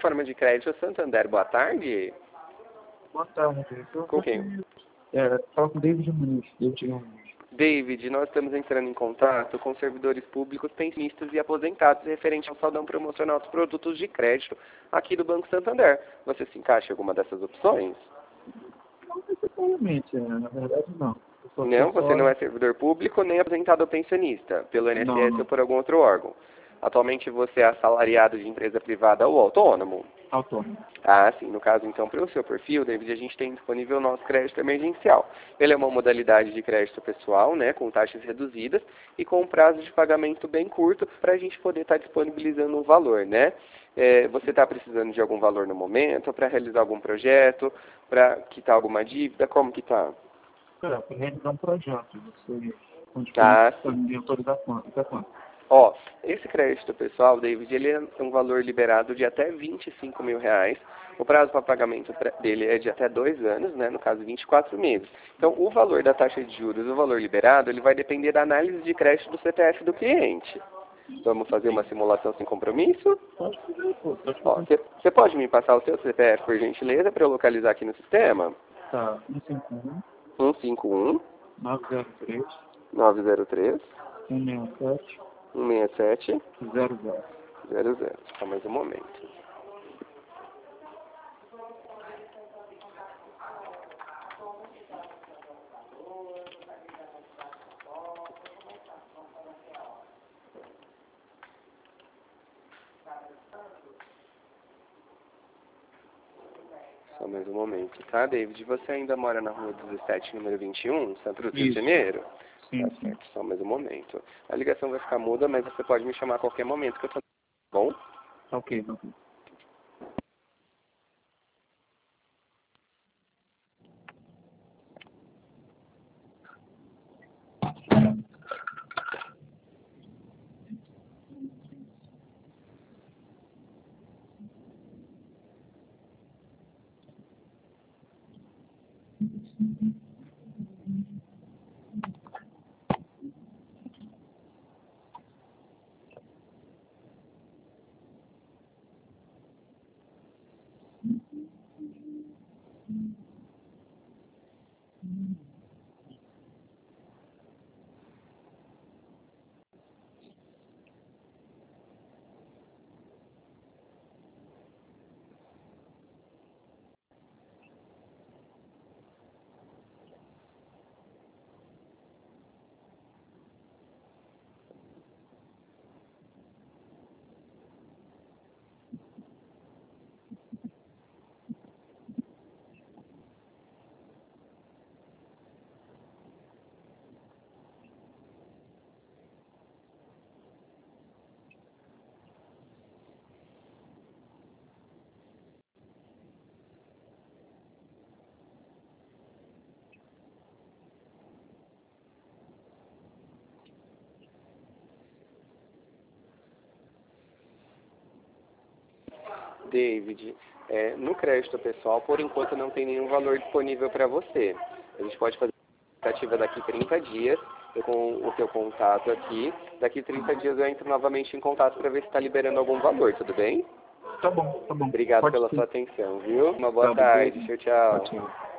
plataforma de crédito Santander. Boa tarde. Boa tarde. Com quem? Fala com o David Muniz. David, nós estamos entrando em contato com servidores públicos, pensionistas e aposentados referente ao saldão promocional dos produtos de crédito aqui do Banco Santander. Você se encaixa em alguma dessas opções? Não necessariamente, na verdade não. Não, você não é servidor público nem aposentado ou pensionista, pelo INSS Não. ou por algum outro órgão. Atualmente você é assalariado de empresa privada ou autônomo? Autônomo. Ah, sim. No caso, então, para o seu perfil, David, a gente tem disponível o nosso crédito emergencial. Ele é uma modalidade de crédito pessoal, né, com taxas reduzidas e com um prazo de pagamento bem curto para a gente poder estar disponibilizando um valor, né? Você está precisando de algum valor no momento, para realizar algum projeto, para quitar alguma dívida, como que está? Para realizar um projeto. Você Sim. autorizar quanto? Ó, esse crédito pessoal, David, ele é um valor liberado de até R$ 25.000. O prazo para pagamento dele é de até 2 anos, né? No caso, 24 meses. Então, o valor da taxa de juros, o valor liberado, ele vai depender da análise de crédito do CPF do cliente. Vamos fazer uma simulação sem compromisso? Pode fazer, pô. Ó, você pode me passar o seu CPF, por gentileza, para eu localizar aqui no sistema? Tá. 151 151 903 903 167 167 00. 00. Só mais um momento. Só mais um momento, tá, David? Você ainda mora na rua 17, número 21, Santos, Rio de Janeiro? Sim, Tá sim. certo, só mais um momento. A ligação vai ficar muda, mas você pode me chamar a qualquer momento que eu tô... Bom? Ok. David, no crédito pessoal, por enquanto não tem nenhum valor disponível para você. A gente pode fazer a expectativa daqui 30 dias, eu com o seu contato aqui. Daqui 30 dias eu entro novamente em contato para ver se está liberando algum valor, tudo bem? Tá bom. Obrigado Pode pela ser. sua atenção, viu? Uma boa tarde. Tchau, tchau. Tchau.